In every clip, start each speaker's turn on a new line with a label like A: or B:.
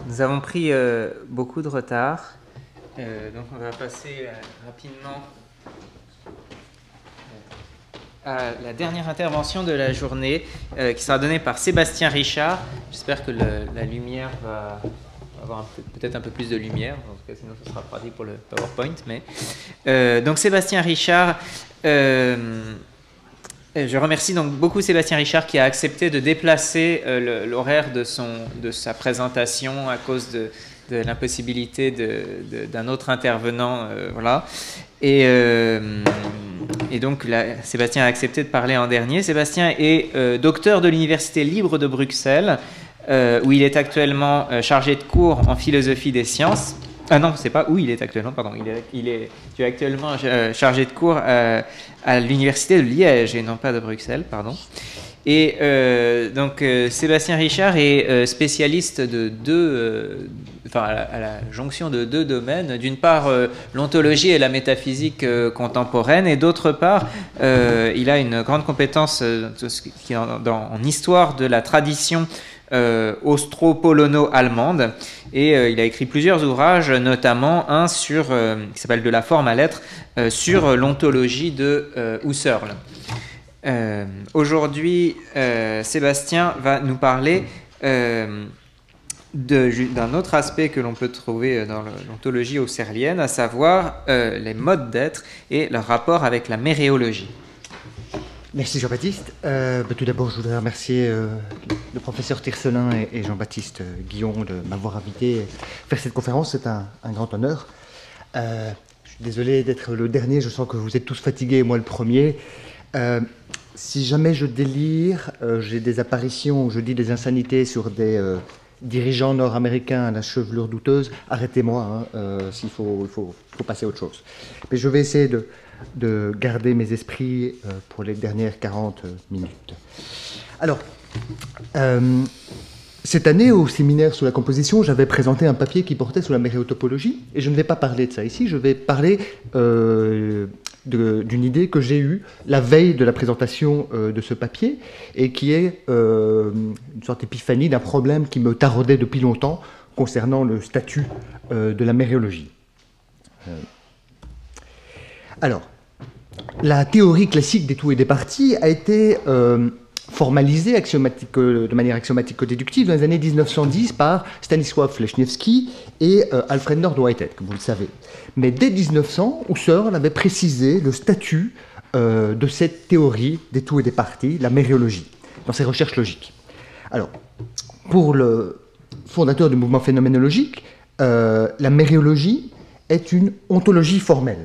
A: Nous avons pris beaucoup de retard, donc on va passer rapidement à la dernière intervention de la journée qui sera donnée par Sébastien Richard. J'espère que la lumière va avoir peut-être un peu plus de lumière, en tout cas sinon ce sera pratique pour le PowerPoint. Donc Sébastien Richard, je remercie donc beaucoup Sébastien Richard qui a accepté de déplacer l'horaire de sa présentation à cause de l'impossibilité d'un autre intervenant. Voilà. Et donc Sébastien a accepté de parler en dernier. Sébastien est docteur de l'Université libre de Bruxelles, où il est actuellement chargé de cours en philosophie des sciences. Ah non, c'est pas où il est actuellement, pardon. Tu es actuellement chargé de cours à l'Université de Liège et non pas de Bruxelles, pardon. Et donc Sébastien Richard est spécialiste à la jonction de deux domaines. D'une part, l'ontologie et la métaphysique contemporaine, et d'autre part, il a une grande compétence en histoire de la tradition austro-polono-allemande, et il a écrit plusieurs ouvrages, notamment un qui s'appelle De la forme à l'être, sur l'ontologie de Husserl. Aujourd'hui, Sébastien va nous parler d'un autre aspect que l'on peut trouver dans l'ontologie husserlienne, à savoir les modes d'être et leur rapport avec la méréologie.
B: Merci Jean-Baptiste. Tout d'abord, je voudrais remercier le professeur Tircelin et Jean-Baptiste Guillon de m'avoir invité à faire cette conférence. C'est un grand honneur. Je suis désolé d'être le dernier, je sens que vous êtes tous fatigués, moi le premier. Si jamais je délire, j'ai des apparitions, je dis des insanités sur des dirigeants nord-américains à la chevelure douteuse, arrêtez-moi, s'il faut passer à autre chose. Mais je vais essayer de garder mes esprits pour les dernières 40 minutes. Alors, cette année, au séminaire sur la composition, j'avais présenté un papier qui portait sur la méréotopologie, et je ne vais pas parler de ça ici, je vais parler d'une idée que j'ai eue la veille de la présentation de ce papier, et qui est une sorte d'épiphanie d'un problème qui me taraudait depuis longtemps concernant le statut de la méréologie. Alors, la théorie classique des tout et des parties a été formalisée de manière axiomatique-déductive dans les années 1910 par Stanisław Leśniewski et Alfred North Whitehead, comme vous le savez. Mais dès 1900, Husserl avait précisé le statut de cette théorie des tout et des parties, la méréologie, dans ses recherches logiques. Alors, pour le fondateur du mouvement phénoménologique, la méréologie est une ontologie formelle.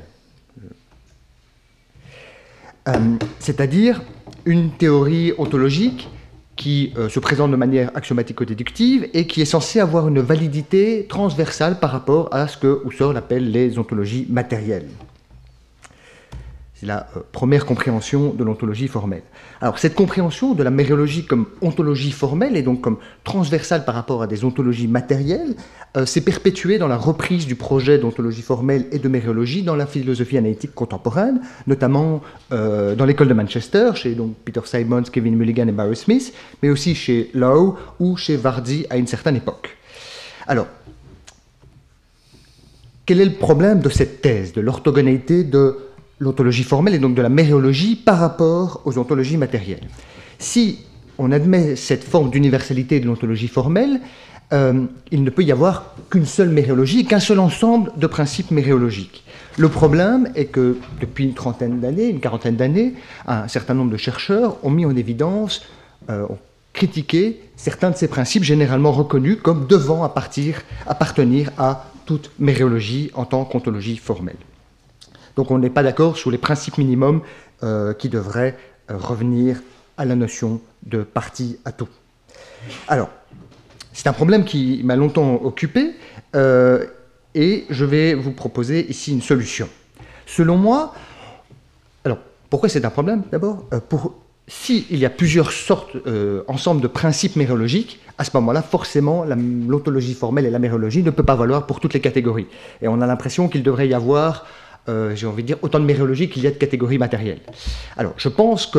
B: C'est-à-dire une théorie ontologique qui se présente de manière axiomatico-déductive et qui est censée avoir une validité transversale par rapport à ce que Husserl appelle les ontologies matérielles. C'est la première compréhension de l'ontologie formelle. Alors, cette compréhension de la méréologie comme ontologie formelle et donc comme transversale par rapport à des ontologies matérielles s'est perpétuée dans la reprise du projet d'ontologie formelle et de méréologie dans la philosophie analytique contemporaine, notamment dans l'école de Manchester, chez donc, Peter Simons, Kevin Mulligan et Barry Smith, mais aussi chez Lowe ou chez Vardy à une certaine époque. Alors, quel est le problème de cette thèse, de l'orthogonalité de l'ontologie formelle et donc de la méréologie par rapport aux ontologies matérielles? Si on admet cette forme d'universalité de l'ontologie formelle, il ne peut y avoir qu'une seule méréologie, qu'un seul ensemble de principes méréologiques. Le problème est que depuis une quarantaine d'années, un certain nombre de chercheurs ont mis en évidence, ont critiqué certains de ces principes généralement reconnus comme devant appartenir à toute méréologie en tant qu'ontologie formelle. Donc on n'est pas d'accord sur les principes minimums qui devraient revenir à la notion de partie à tout. Alors, c'est un problème qui m'a longtemps occupé et je vais vous proposer ici une solution. Selon moi, alors pourquoi c'est un problème d'abord s'il y a plusieurs sortes, ensemble de principes méréologiques, à ce moment-là, forcément, l'ontologie formelle et la méréologie ne peut pas valoir pour toutes les catégories. Et on a l'impression qu'il devrait y avoir j'ai envie de dire, autant de méréologie qu'il y a de catégories matérielles. Alors, je pense que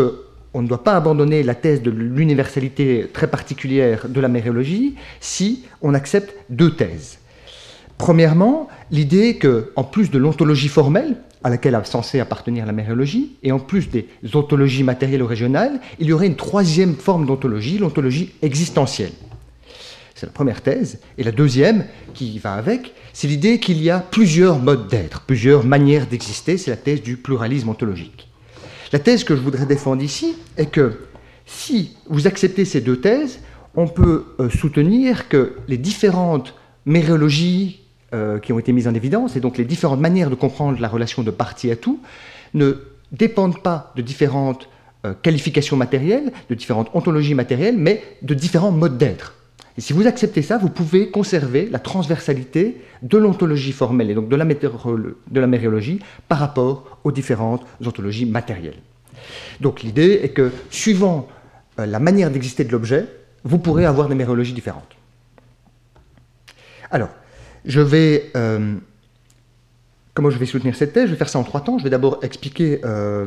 B: on ne doit pas abandonner la thèse de l'universalité très particulière de la méréologie si on accepte deux thèses. Premièrement, l'idée qu'en plus de l'ontologie formelle, à laquelle est censée appartenir la méréologie, et en plus des ontologies matérielles ou régionales, il y aurait une troisième forme d'ontologie, l'ontologie existentielle. C'est la première thèse. Et la deuxième, qui va avec, c'est l'idée qu'il y a plusieurs modes d'être, plusieurs manières d'exister, c'est la thèse du pluralisme ontologique. La thèse que je voudrais défendre ici est que si vous acceptez ces deux thèses, on peut soutenir que les différentes méréologies qui ont été mises en évidence, et donc les différentes manières de comprendre la relation de partie à tout, ne dépendent pas de différentes qualifications matérielles, de différentes ontologies matérielles, mais de différents modes d'être. Et si vous acceptez ça, vous pouvez conserver la transversalité de l'ontologie formelle et donc de la méréologie par rapport aux différentes ontologies matérielles. Donc l'idée est que, suivant la manière d'exister de l'objet, vous pourrez avoir des méréologies différentes. Alors, comment je vais soutenir cette thèse? Je vais faire ça en 3 temps. Je vais d'abord expliquer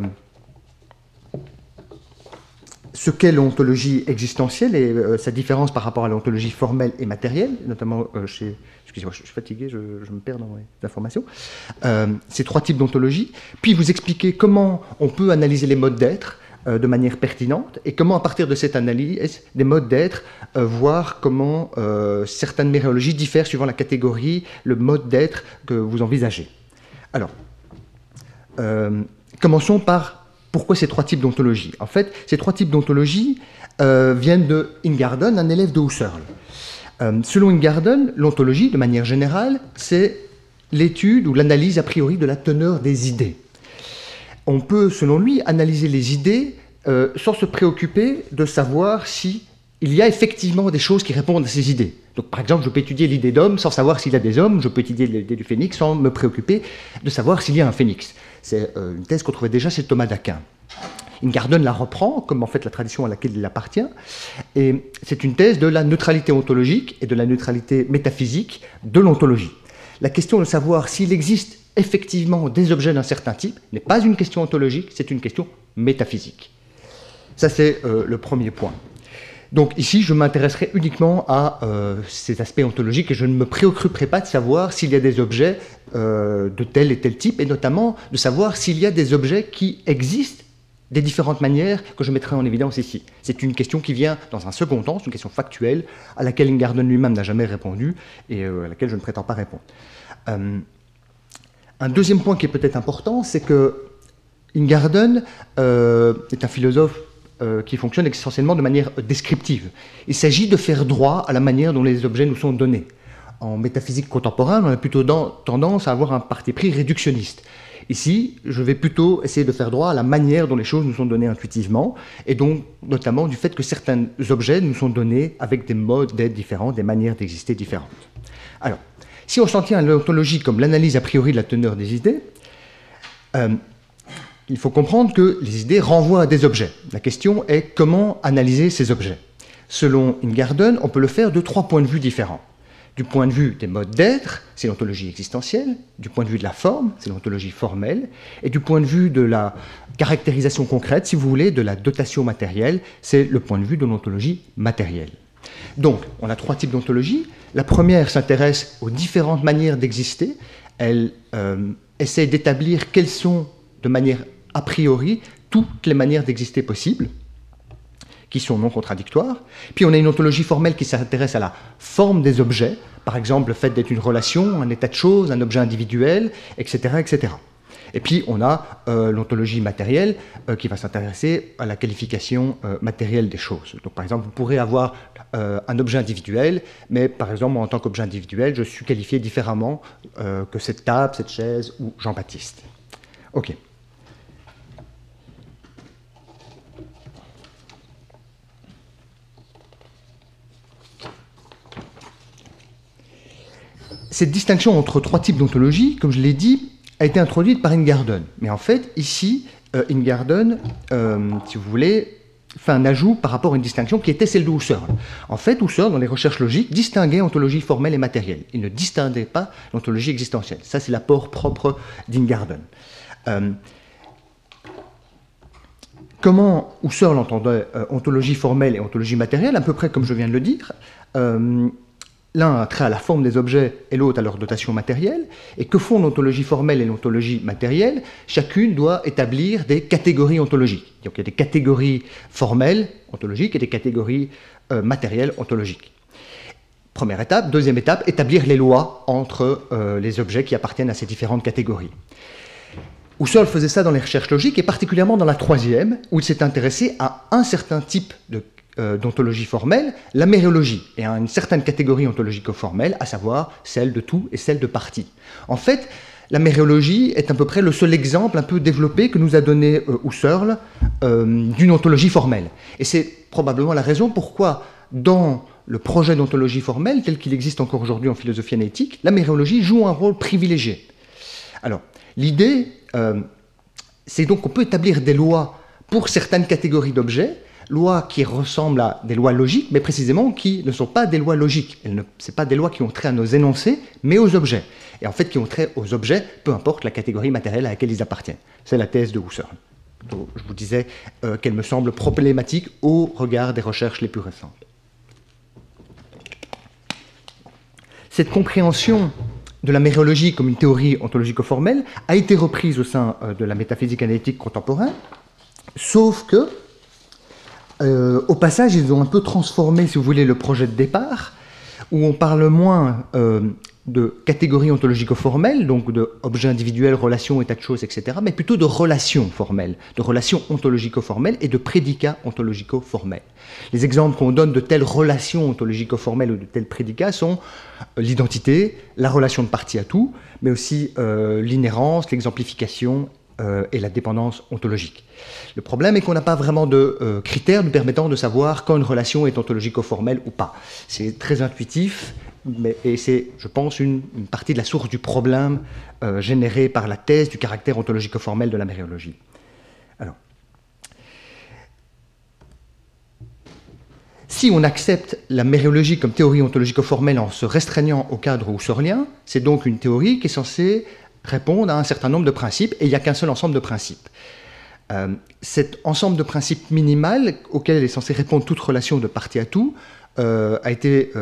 B: ce qu'est l'ontologie existentielle et sa différence par rapport à l'ontologie formelle et matérielle, notamment chez... Excusez-moi, je suis fatigué, je me perds dans mes informations. Ces 3 types d'ontologie. Puis vous expliquer comment on peut analyser les modes d'être de manière pertinente et comment, à partir de cette analyse des modes d'être, voir comment certaines méréologies diffèrent suivant la catégorie, le mode d'être que vous envisagez. Alors, commençons par pourquoi ces 3 types d'ontologie. En fait, ces 3 types d'ontologie viennent de Ingarden, un élève de Husserl. Selon Ingarden, l'ontologie, de manière générale, c'est l'étude ou l'analyse a priori de la teneur des idées. On peut, selon lui, analyser les idées sans se préoccuper de savoir si il y a effectivement des choses qui répondent à ces idées. Donc, par exemple, je peux étudier l'idée d'homme sans savoir s'il y a des hommes, je peux étudier l'idée du phénix sans me préoccuper de savoir s'il y a un phénix. C'est une thèse qu'on trouvait déjà chez Thomas d'Aquin. Ingarden la reprend, comme en fait la tradition à laquelle il appartient, et c'est une thèse de la neutralité ontologique et de la neutralité métaphysique de l'ontologie. La question de savoir s'il existe effectivement des objets d'un certain type n'est pas une question ontologique, c'est une question métaphysique. Ça, c'est le premier point. Donc ici, je m'intéresserai uniquement à ces aspects ontologiques et je ne me préoccuperai pas de savoir s'il y a des objets de tel et tel type, et notamment de savoir s'il y a des objets qui existent des différentes manières que je mettrai en évidence ici. C'est une question qui vient dans un second temps, c'est une question factuelle à laquelle Ingarden lui-même n'a jamais répondu et à laquelle je ne prétends pas répondre. Un deuxième point qui est peut-être important, c'est que Ingarden est un philosophe qui fonctionne essentiellement de manière descriptive. Il s'agit de faire droit à la manière dont les objets nous sont donnés. En métaphysique contemporaine, on a plutôt tendance à avoir un parti pris réductionniste. Ici, je vais plutôt essayer de faire droit à la manière dont les choses nous sont données intuitivement, et donc notamment du fait que certains objets nous sont donnés avec des modes d'être différents, des manières d'exister différentes. Alors, si on s'en tient à l'ontologie comme l'analyse a priori de la teneur des idées, il faut comprendre que les idées renvoient à des objets. La question est comment analyser ces objets. Selon Ingarden, on peut le faire de 3 points de vue différents. Du point de vue des modes d'être, c'est l'ontologie existentielle, du point de vue de la forme, c'est l'ontologie formelle, et du point de vue de la caractérisation concrète, si vous voulez, de la dotation matérielle, c'est le point de vue de l'ontologie matérielle. Donc, on a 3 types d'ontologie. La première s'intéresse aux différentes manières d'exister. Elle essaie d'établir quelles sont, de manière a priori, toutes les manières d'exister possibles, qui sont non contradictoires. Puis on a une ontologie formelle qui s'intéresse à la forme des objets, par exemple le fait d'être une relation, un état de choses, un objet individuel, etc. etc. Et puis on a l'ontologie matérielle qui va s'intéresser à la qualification matérielle des choses. Donc par exemple, vous pourrez avoir un objet individuel, mais par exemple, moi, en tant qu'objet individuel, je suis qualifié différemment que cette table, cette chaise ou Jean-Baptiste. Ok. Cette distinction entre 3 types d'ontologie, comme je l'ai dit, a été introduite par Ingarden. Mais en fait, ici, Ingarden, si vous voulez, fait un ajout par rapport à une distinction qui était celle de Husserl. En fait, Husserl, dans les recherches logiques, distinguait ontologie formelle et matérielle. Il ne distinguait pas l'ontologie existentielle. Ça, c'est l'apport propre d'Ingarden. Comment Husserl entendait ontologie formelle et ontologie matérielle, à peu près comme je viens de le dire. L'un a trait à la forme des objets et l'autre à leur dotation matérielle. Et que font l'ontologie formelle et l'ontologie matérielle? Chacune doit établir des catégories ontologiques. Donc il y a des catégories formelles ontologiques et des catégories matérielles ontologiques. Première étape. Deuxième étape, établir les lois entre les objets qui appartiennent à ces différentes catégories. Husserl faisait ça dans les recherches logiques, et particulièrement dans la troisième, où il s'est intéressé à un certain type d'ontologie formelle, la méréologie, et à une certaine catégorie ontologico-formelle, à savoir celle de tout et celle de partie. En fait, la méréologie est à peu près le seul exemple un peu développé que nous a donné Husserl d'une ontologie formelle. Et c'est probablement la raison pourquoi, dans le projet d'ontologie formelle, tel qu'il existe encore aujourd'hui en philosophie analytique, la méréologie joue un rôle privilégié. Alors, l'idée, c'est donc qu'on peut établir des lois pour certaines catégories d'objets, lois qui ressemblent à des lois logiques, mais précisément qui ne sont pas des lois logiques. Ce ne sont pas des lois qui ont trait à nos énoncés, mais aux objets. Et en fait, qui ont trait aux objets, peu importe la catégorie matérielle à laquelle ils appartiennent. C'est la thèse de Husserl. Donc, je vous disais qu'elle me semble problématique au regard des recherches les plus récentes. Cette compréhension de la méréologie comme une théorie ontologico-formelle a été reprise au sein de la métaphysique analytique contemporaine, sauf que, au passage, ils ont un peu transformé, si vous voulez, le projet de départ, où on parle moins de catégories ontologico-formelles, donc d'objets individuels, relations, états de choses, etc., mais plutôt de relations formelles, de relations ontologico-formelles et de prédicats ontologico-formels. Les exemples qu'on donne de telles relations ontologico-formelles ou de tels prédicats sont l'identité, la relation de partie à tout, mais aussi l'inhérence, l'exemplification et la dépendance ontologique. Le problème est qu'on n'a pas vraiment de critères nous permettant de savoir quand une relation est ontologico-formelle ou pas. C'est très intuitif, et c'est, je pense, une partie de la source du problème généré par la thèse du caractère ontologico-formel de la méréologie. Alors, si on accepte la méréologie comme théorie ontologico-formelle en se restreignant au cadre husserlien, c'est donc une théorie qui est censée répondre à un certain nombre de principes, et il n'y a qu'un seul ensemble de principes. Cet ensemble de principes minimal, auquel elle est censée répondre toute relation de partie à tout, a été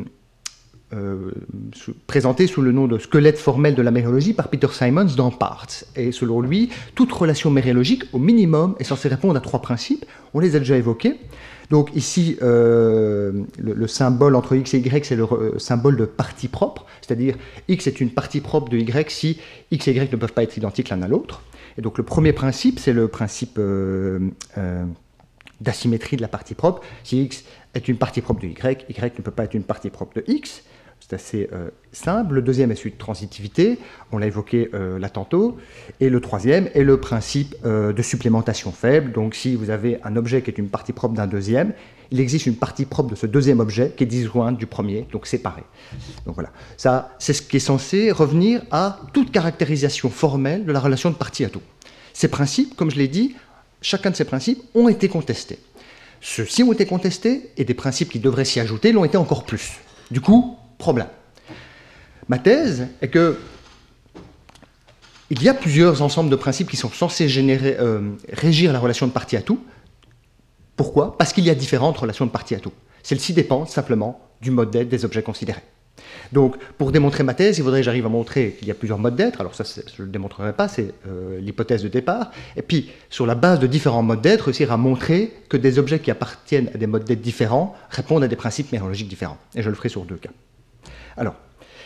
B: présenté sous le nom de squelette formel de la méréologie par Peter Simons dans Parts. Et selon lui, toute relation méréologique, au minimum, est censée répondre à trois principes. On les a déjà évoqués. Donc ici, le symbole entre x et y, c'est le symbole de partie propre, c'est-à-dire x est une partie propre de y si x et y ne peuvent pas être identiques l'un à l'autre. Et donc le premier principe, c'est le principe d'asymétrie de la partie propre. Si x est une partie propre de y ne peut pas être une partie propre de x. C'est assez simple. Le deuxième est celui de transitivité, on l'a évoqué là tantôt. Et le troisième est le principe de supplémentation faible. Donc si vous avez un objet qui est une partie propre d'un deuxième, il existe une partie propre de ce deuxième objet qui est disjointe du premier, donc séparée. Donc voilà, ça c'est ce qui est censé revenir à toute caractérisation formelle de la relation de partie à tout. Ces principes, comme je l'ai dit, chacun de ces principes ont été contestés. Ceux-ci ont été contestés et des principes qui devraient s'y ajouter l'ont été encore plus. Du coup, problème. Ma thèse est que il y a plusieurs ensembles de principes qui sont censés régir la relation de partie à tout. Pourquoi? Parce qu'il y a différentes relations de partie à tout. Celles-ci dépendent simplement du mode d'être des objets considérés. Donc, pour démontrer ma thèse, il faudrait que j'arrive à montrer qu'il y a plusieurs modes d'être. Alors ça, je ne le démontrerai pas, c'est l'hypothèse de départ. Et puis, sur la base de différents modes d'être, réussir à montrer que des objets qui appartiennent à des modes d'être différents répondent à des principes méréologiques différents. Et je le ferai sur deux cas. Alors,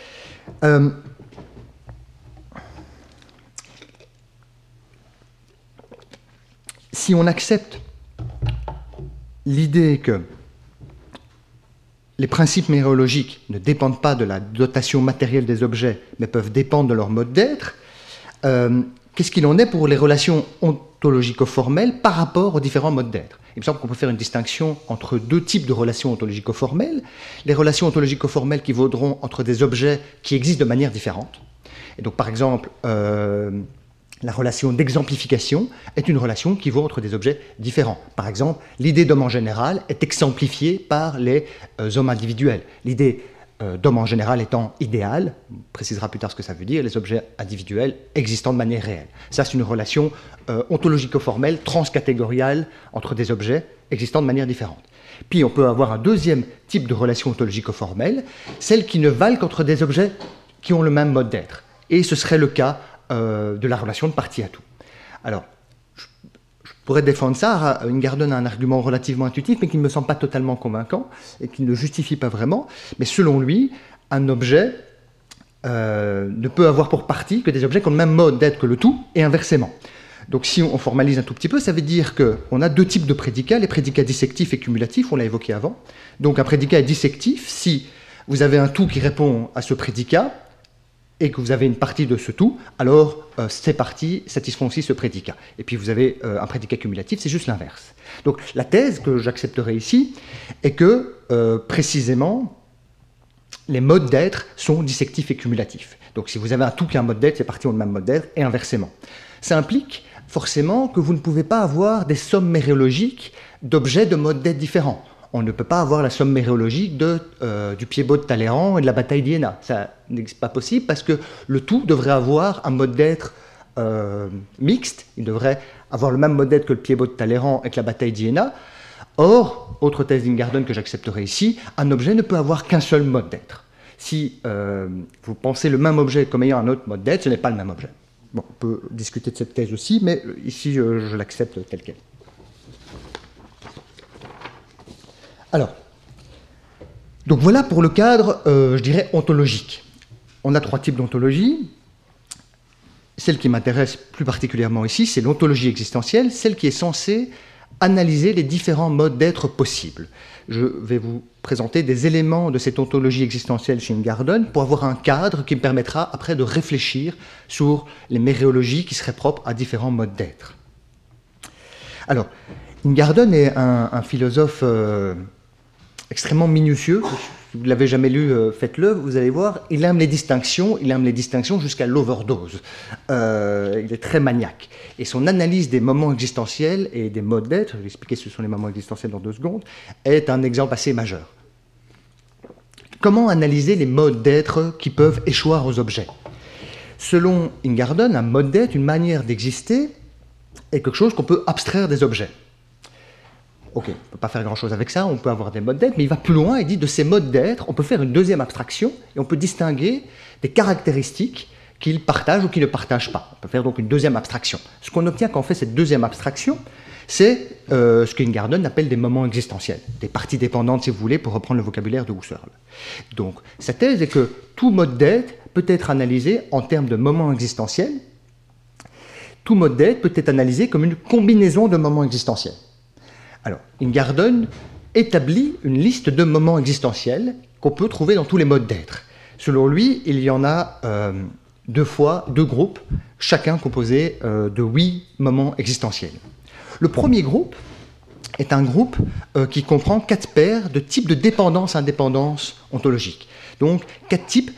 B: si on accepte l'idée que les principes méréologiques ne dépendent pas de la dotation matérielle des objets, mais peuvent dépendre de leur mode d'être, qu'est-ce qu'il en est pour les relations ontologico-formelles par rapport aux différents modes d'être? Il me semble qu'on peut faire une distinction entre deux types de relations ontologico-formelles. Les relations ontologico-formelles qui vaudront entre des objets qui existent de manière différente. Et donc, par exemple, la relation d'exemplification est une relation qui vaut entre des objets différents. Par exemple, l'idée d'homme en général est exemplifiée par les hommes individuels. L'idée d'homme en général étant idéal, on précisera plus tard ce que ça veut dire, les objets individuels existant de manière réelle. Ça, c'est une relation ontologico-formelle, transcatégoriale, entre des objets existant de manière différente. Puis on peut avoir un deuxième type de relation ontologico-formelle, celle qui ne valent qu'entre des objets qui ont le même mode d'être. Et ce serait le cas de la relation de partie à tout. Alors, je pourrais défendre ça. Ingarden a un argument relativement intuitif, mais qui ne me semble pas totalement convaincant et qui ne le justifie pas vraiment. Mais selon lui, un objet ne peut avoir pour partie que des objets qui ont le même mode d'être que le tout, et inversement. Donc si on formalise un tout petit peu, ça veut dire qu'on a deux types de prédicats, les prédicats dissectifs et cumulatifs, on l'a évoqué avant. Donc un prédicat est dissectif si vous avez un tout qui répond à ce prédicat, et que vous avez une partie de ce tout, alors ces parties satisfont aussi ce prédicat. Et puis vous avez un prédicat cumulatif, c'est juste l'inverse. Donc la thèse que j'accepterai ici est que, précisément, les modes d'être sont dissectifs et cumulatifs. Donc si vous avez un tout qui a un mode d'être, ces parties ont le même mode d'être, et inversement. Ça implique forcément que vous ne pouvez pas avoir des sommes méréologiques d'objets de modes d'être différents. On ne peut pas avoir la somme méréologique du Piébo de Talleyrand et de la bataille d'Iéna. Ça n'est pas possible parce que le tout devrait avoir un mode d'être mixte. Il devrait avoir le même mode d'être que le Piébo de Talleyrand et que la bataille d'Iéna. Or, autre thèse d'Ingarden que j'accepterai ici, un objet ne peut avoir qu'un seul mode d'être. Si vous pensez le même objet comme ayant un autre mode d'être, ce n'est pas le même objet. Bon, on peut discuter de cette thèse aussi, mais ici je l'accepte telle qu'elle. Alors, donc voilà pour le cadre, je dirais, ontologique. On a trois types d'ontologie. Celle qui m'intéresse plus particulièrement ici, c'est l'ontologie existentielle, celle qui est censée analyser les différents modes d'être possibles. Je vais vous présenter des éléments de cette ontologie existentielle chez Ingarden pour avoir un cadre qui me permettra après de réfléchir sur les méréologies qui seraient propres à différents modes d'être. Alors, Ingarden est un philosophe extrêmement minutieux. Si vous ne l'avez jamais lu, faites-le, vous allez voir. Il aime les distinctions jusqu'à l'overdose. Il est très maniaque. Et son analyse des moments existentiels et des modes d'être, je vais expliquer ce sont les moments existentiels dans 2 secondes, est un exemple assez majeur. Comment analyser les modes d'être qui peuvent échoir aux objets ? Selon Ingarden, un mode d'être, une manière d'exister, est quelque chose qu'on peut abstraire des objets. Ok, on ne peut pas faire grand-chose avec ça, on peut avoir des modes d'être, mais il va plus loin et dit de ces modes d'être, on peut faire une deuxième abstraction et on peut distinguer des caractéristiques qu'ils partagent ou qu'ils ne partagent pas. On peut faire donc une deuxième abstraction. Ce qu'on obtient quand on fait cette deuxième abstraction, c'est ce qu'Ingarden appelle des moments existentiels, des parties dépendantes, si vous voulez, pour reprendre le vocabulaire de Husserl. Donc, sa thèse est que tout mode d'être peut être analysé en termes de moments existentiels. Tout mode d'être peut être analysé comme une combinaison de moments existentiels. Alors, Ingarden établit une liste de moments existentiels qu'on peut trouver dans tous les modes d'être. Selon lui, il y en a 2 groupes, chacun composé de 8 moments existentiels. Le premier groupe est un groupe qui comprend 4 paires de types de dépendance-indépendance ontologique. Donc, 4 types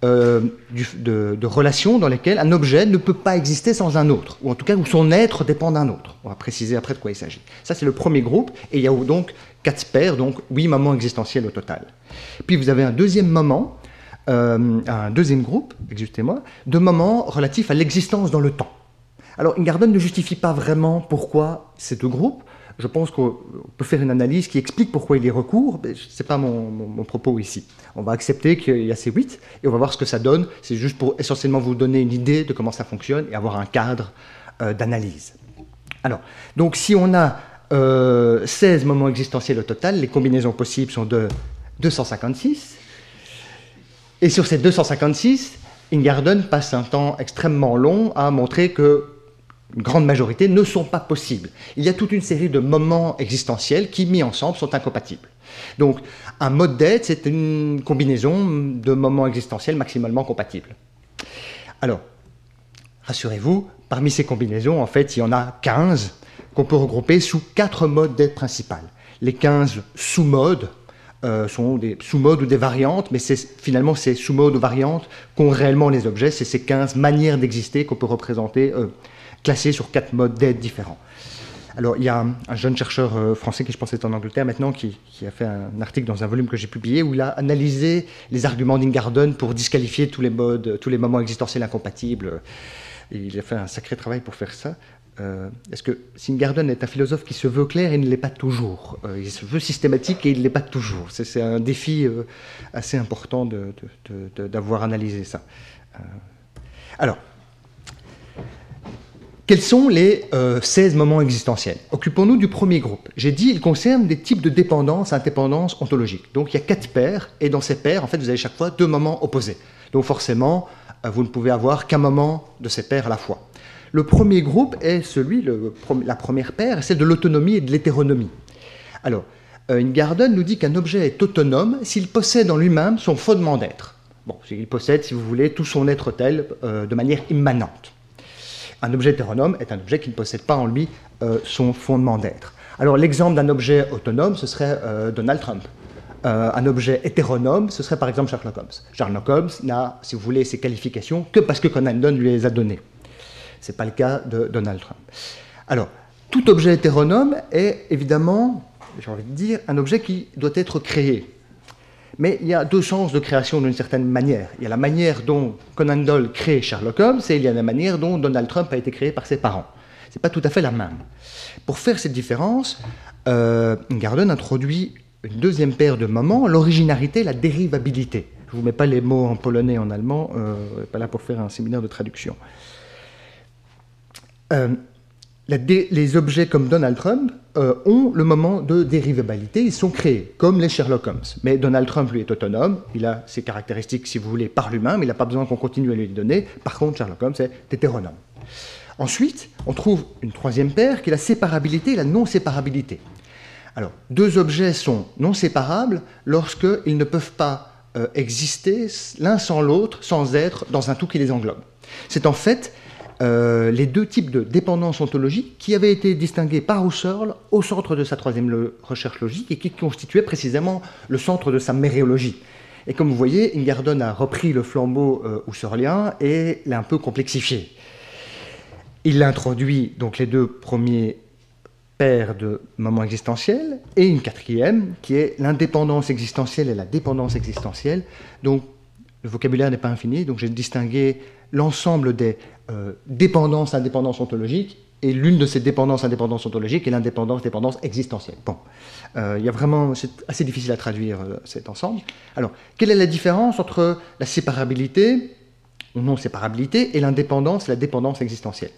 B: de relations dans lesquelles un objet ne peut pas exister sans un autre, ou en tout cas où son être dépend d'un autre. On va préciser après de quoi il s'agit. Ça, c'est le premier groupe, et il y a donc 4 paires, donc 8 moments existentiels au total. Puis vous avez un deuxième moment, un deuxième groupe, excusez-moi, de moments relatifs à l'existence dans le temps. Alors, Ingarden ne justifie pas vraiment pourquoi ces 2 groupes. Je pense qu'on peut faire une analyse qui explique pourquoi il y recourt, mais ce n'est pas mon propos ici. On va accepter qu'il y a ces 8 et on va voir ce que ça donne. C'est juste pour essentiellement vous donner une idée de comment ça fonctionne et avoir un cadre d'analyse. Alors, donc si on a 16 moments existentiels au total, les combinaisons possibles sont de 256. Et sur ces 256, Ingarden passe un temps extrêmement long à montrer que une grande majorité ne sont pas possibles. Il y a toute une série de moments existentiels qui, mis ensemble, sont incompatibles. Donc, un mode d'être, c'est une combinaison de moments existentiels maximalement compatibles. Alors, rassurez-vous, parmi ces combinaisons, en fait, il y en a 15 qu'on peut regrouper sous 4 modes d'être principaux. Les 15 sous-modes sont des sous-modes ou des variantes, mais c'est finalement ces sous-modes ou variantes qu'ont réellement les objets. C'est ces 15 manières d'exister qu'on peut représenter classés sur 4 modes d'être différents. Alors, il y a un jeune chercheur français qui, je pense, est en Angleterre maintenant, qui a fait un article dans un volume que j'ai publié où il a analysé les arguments d'Ingarden pour disqualifier tous les moments existentiels incompatibles. Et il a fait un sacré travail pour faire ça. Est-ce que Ingarden est un philosophe qui se veut clair et ne l'est pas toujours. Il se veut systématique et il ne l'est pas toujours. C'est un défi assez important d'avoir analysé ça. Alors, quels sont les 16 moments existentiels? Occupons-nous du premier groupe. J'ai dit, ils concernent des types de dépendance, indépendance ontologique. Donc il y a 4 paires, et dans ces paires, en fait, vous avez chaque fois 2 moments opposés. Donc forcément, vous ne pouvez avoir qu'un moment de ces paires à la fois. Le premier groupe est la première paire, celle de l'autonomie et de l'hétéronomie. Alors, Ingarden nous dit qu'un objet est autonome s'il possède en lui-même son fondement d'être. Bon, il possède, si vous voulez, tout son être tel de manière immanente. Un objet hétéronome est un objet qui ne possède pas en lui son fondement d'être. Alors, l'exemple d'un objet autonome, ce serait Donald Trump. Un objet hétéronome, ce serait par exemple Sherlock Holmes. Sherlock Holmes n'a, si vous voulez, ses qualifications que parce que Conan Doyle lui les a données. Ce n'est pas le cas de Donald Trump. Alors, tout objet hétéronome est évidemment, j'ai envie de dire, un objet qui doit être créé. Mais il y a 2 chances de création d'une certaine manière. Il y a la manière dont Conan Doyle crée Sherlock Holmes et il y a la manière dont Donald Trump a été créé par ses parents. Ce n'est pas tout à fait la même. Pour faire cette différence, Ingarden introduit une deuxième paire de moments, l'originarité et la dérivabilité. Je ne vous mets pas les mots en polonais et en allemand, pas là pour faire un séminaire de traduction. Les objets comme Donald Trump ont le moment de dérivabilité, ils sont créés, comme les Sherlock Holmes. Mais Donald Trump, lui, est autonome, il a ses caractéristiques, si vous voulez, par lui-même, il n'a pas besoin qu'on continue à lui donner. Par contre, Sherlock Holmes est hétéronome. Ensuite, on trouve une troisième paire qui est la séparabilité et la non-séparabilité. Alors, 2 objets sont non séparables lorsqu'ils ne peuvent pas exister l'un sans l'autre, sans être dans un tout qui les englobe. C'est en fait les 2 types de dépendance ontologique qui avaient été distingués par Husserl au centre de sa 3e recherche logique et qui constituaient précisément le centre de sa méréologie. Et comme vous voyez, Ingarden a repris le flambeau husserlien et l'a un peu complexifié. Il introduit donc les 2 premiers paires de moments existentiels et une 4e qui est l'indépendance existentielle et la dépendance existentielle. Donc le vocabulaire n'est pas infini, donc j'ai distingué l'ensemble des dépendances, indépendances ontologiques, et l'une de ces dépendances, indépendances ontologiques est l'indépendance, dépendance existentielle. Bon, il y a vraiment, c'est assez difficile à traduire cet ensemble. Alors, quelle est la différence entre la séparabilité ou non-séparabilité et l'indépendance, la dépendance existentielle?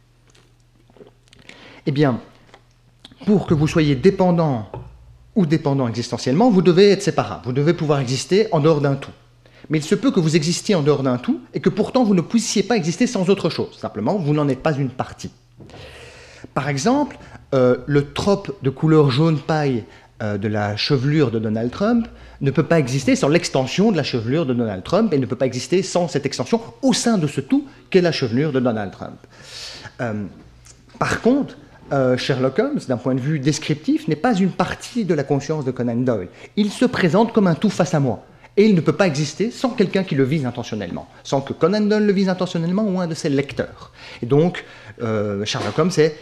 B: Eh bien, pour que vous soyez dépendant ou dépendant existentiellement, vous devez être séparable, vous devez pouvoir exister en dehors d'un tout. Mais il se peut que vous existiez en dehors d'un tout et que pourtant vous ne puissiez pas exister sans autre chose. Simplement, vous n'en êtes pas une partie. Par exemple, le trope de couleur jaune paille de la chevelure de Donald Trump ne peut pas exister sans l'extension de la chevelure de Donald Trump et ne peut pas exister sans cette extension au sein de ce tout qu'est la chevelure de Donald Trump. Par contre, Sherlock Holmes, d'un point de vue descriptif, n'est pas une partie de la conscience de Conan Doyle. Il se présente comme un tout face à moi. Et il ne peut pas exister sans quelqu'un qui le vise intentionnellement, sans que Conan Doyle le vise intentionnellement ou un de ses lecteurs. Et donc, Sherlock Holmes est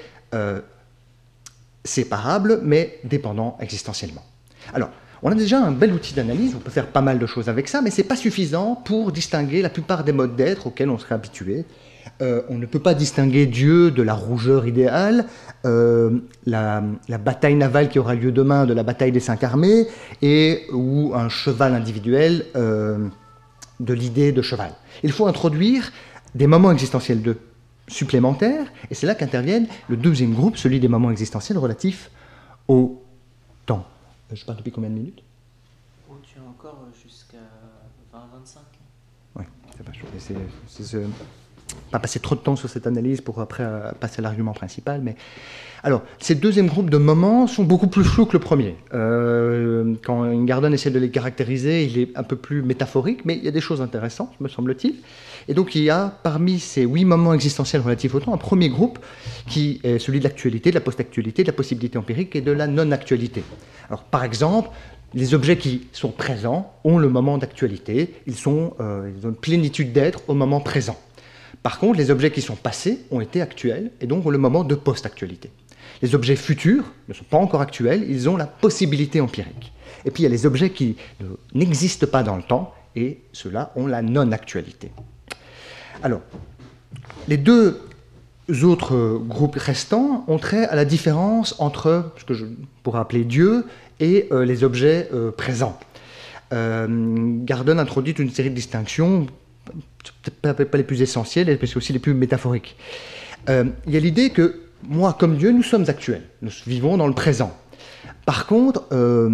B: séparable, mais dépendant existentiellement. Alors, on a déjà un bel outil d'analyse, on peut faire pas mal de choses avec ça, mais ce n'est pas suffisant pour distinguer la plupart des modes d'être auxquels on serait habitué. On ne peut pas distinguer Dieu de la rougeur idéale, la bataille navale qui aura lieu demain de la bataille des 5 armées, ou un cheval individuel de l'idée de cheval. Il faut introduire des moments existentiels supplémentaires, et c'est là qu'interviennent le 2e groupe, celui des moments existentiels relatifs au temps. Je parle depuis combien de minutes?
A: Tu as encore jusqu'à 20-25.
B: Oui, c'est pas pas passer trop de temps sur cette analyse pour après passer à l'argument principal. Mais alors, ces 2e groupes de moments sont beaucoup plus flous que le premier. Quand Ingarden essaie de les caractériser, il est un peu plus métaphorique, mais il y a des choses intéressantes, me semble-t-il. Et donc, il y a parmi ces 8 moments existentiels relatifs au temps un premier groupe qui est celui de l'actualité, de la post-actualité, de la possibilité empirique et de la non-actualité. Alors, par exemple, les objets qui sont présents ont le moment d'actualité, ils ont une plénitude d'être au moment présent. Par contre, les objets qui sont passés ont été actuels et donc ont le moment de post-actualité. Les objets futurs ne sont pas encore actuels, ils ont la possibilité empirique. Et puis il y a les objets qui n'existent pas dans le temps, et ceux-là ont la non-actualité. Alors, les deux autres groupes restants ont trait à la différence entre ce que je pourrais appeler Dieu et les objets présents. Garden introduit une série de distinctions, peut-être pas les plus essentielles, mais aussi les plus métaphoriques. Il y a l'idée que moi, comme Dieu, nous sommes actuels, nous vivons dans le présent. Par contre,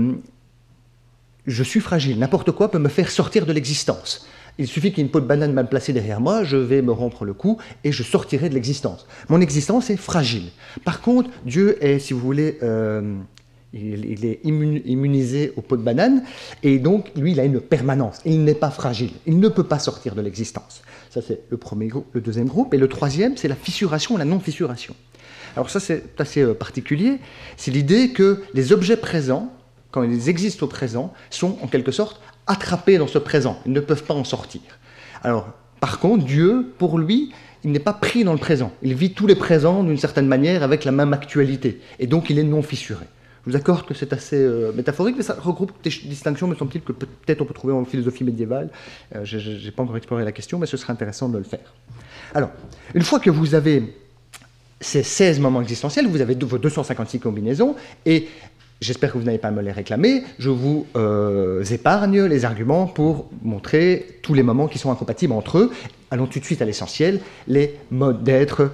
B: je suis fragile, n'importe quoi peut me faire sortir de l'existence. Il suffit qu'il y ait une peau de banane mal placée derrière moi, je vais me rompre le cou et je sortirai de l'existence. Mon existence est fragile. Par contre, Dieu est, si vous voulez, il est immunisé aux peaux de banane, et donc, lui, il a une permanence. Il n'est pas fragile. Il ne peut pas sortir de l'existence. Ça, c'est le premier groupe. Le deuxième groupe. Et le troisième, c'est la fissuration ou la non-fissuration. Alors ça, c'est assez particulier. C'est l'idée que les objets présents, quand ils existent au présent, sont en quelque sorte attrapés dans ce présent. Ils ne peuvent pas en sortir. Alors, par contre, Dieu, pour lui, il n'est pas pris dans le présent. Il vit tous les présents d'une certaine manière avec la même actualité. Et donc, il est non fissuré. Je vous accorde que c'est assez métaphorique, mais ça regroupe des distinctions, me semble-t-il, que peut-être on peut trouver en philosophie médiévale. Je n'ai pas encore exploré la question, mais ce serait intéressant de le faire. Alors, une fois que vous avez ces 16 moments existentiels, vous avez vos 256 combinaisons, et j'espère que vous n'allez pas me les réclamer, je vous épargne les arguments pour montrer tous les moments qui sont incompatibles entre eux. Allons tout de suite à l'essentiel, les modes d'être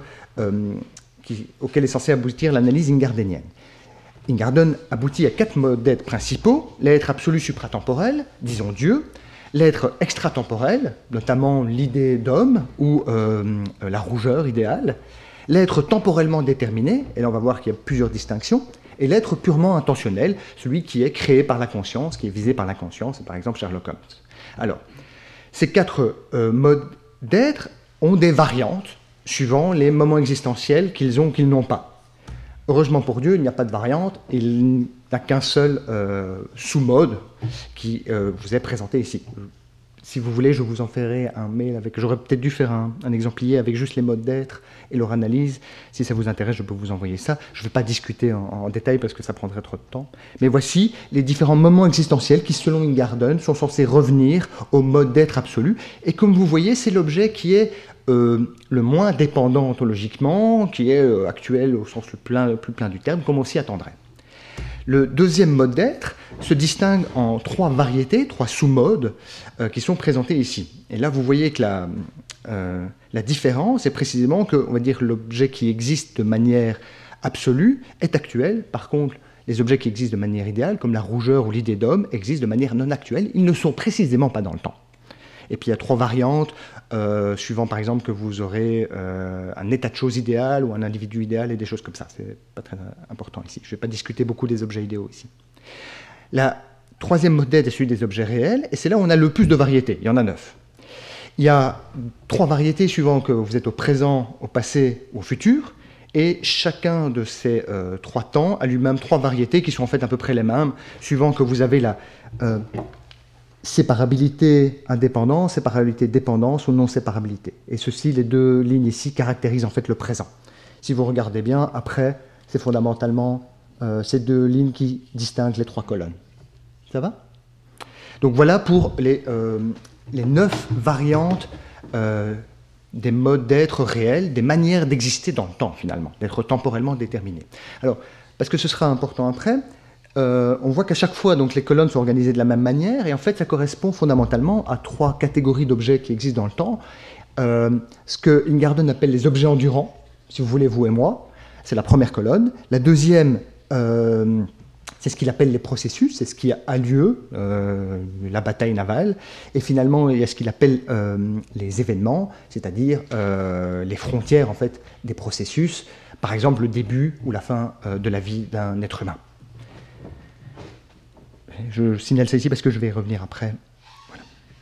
B: auxquels est censée aboutir l'analyse ingardenienne. Ingarden aboutit à 4 modes d'être principaux: l'être absolu supratemporel, disons Dieu, l'être extratemporel, notamment l'idée d'homme ou la rougeur idéale, l'être temporellement déterminé, et là on va voir qu'il y a plusieurs distinctions, et l'être purement intentionnel, celui qui est créé par la conscience, qui est visé par la conscience, par exemple Sherlock Holmes. Alors, ces 4 modes d'être ont des variantes suivant les moments existentiels qu'ils ont ou qu'ils n'ont pas. Heureusement pour Dieu, il n'y a pas de variante, il n'a qu'un seul sous-mode qui vous est présenté ici. Si vous voulez, je vous en ferai un mail avec... J'aurais peut-être dû faire un exemplier avec juste les modes d'être et leur analyse. Si ça vous intéresse, je peux vous envoyer ça. Je ne vais pas discuter en détail parce que ça prendrait trop de temps. Mais voici les différents moments existentiels qui, selon Ingarden, sont censés revenir au mode d'être absolu. Et comme vous voyez, c'est l'objet qui est le moins dépendant ontologiquement, qui est actuel au sens le plus plein du terme, comme on s'y attendrait. Le deuxième mode d'être se distingue en 3 variétés, 3 sous-modes qui sont présentés ici. Et là, vous voyez que la différence est précisément que, on va dire, l'objet qui existe de manière absolue est actuel. Par contre, les objets qui existent de manière idéale, comme la rougeur ou l'idée d'homme, existent de manière non actuelle. Ils ne sont précisément pas dans le temps. Et puis il y a 3 variantes, suivant par exemple que vous aurez un état de choses idéal ou un individu idéal et des choses comme ça. C'est pas très important ici. Je ne vais pas discuter beaucoup des objets idéaux ici. La troisième mode d'être est celui des objets réels, et c'est là où on a le plus de variétés. Il y en a 9. Il y a 3 variétés suivant que vous êtes au présent, au passé ou au futur, et chacun de ces 3 temps a lui-même 3 variétés qui sont en fait à peu près les mêmes, suivant que vous avez la séparabilité indépendance, séparabilité dépendance ou non-séparabilité. Et ceci, les 2 lignes ici, caractérisent en fait le présent. Si vous regardez bien, après, c'est fondamentalement ces 2 lignes qui distinguent les 3 colonnes. Ça va? Donc voilà pour les 9 variantes des modes d'être réels, des manières d'exister dans le temps, finalement, d'être temporellement déterminés. Alors, parce que ce sera important après, on voit qu'à chaque fois, donc, les colonnes sont organisées de la même manière, et en fait, ça correspond fondamentalement à 3 catégories d'objets qui existent dans le temps. Ce que Ingarden appelle les objets endurants, si vous voulez, vous et moi, c'est la première colonne. La deuxième, c'est ce qu'il appelle les processus, c'est ce qui a lieu, la bataille navale. Et finalement, il y a ce qu'il appelle les événements, c'est-à-dire les frontières, en fait, des processus, par exemple le début ou la fin de la vie d'un être humain. Je signale ça ici parce que je vais y revenir après. Voilà.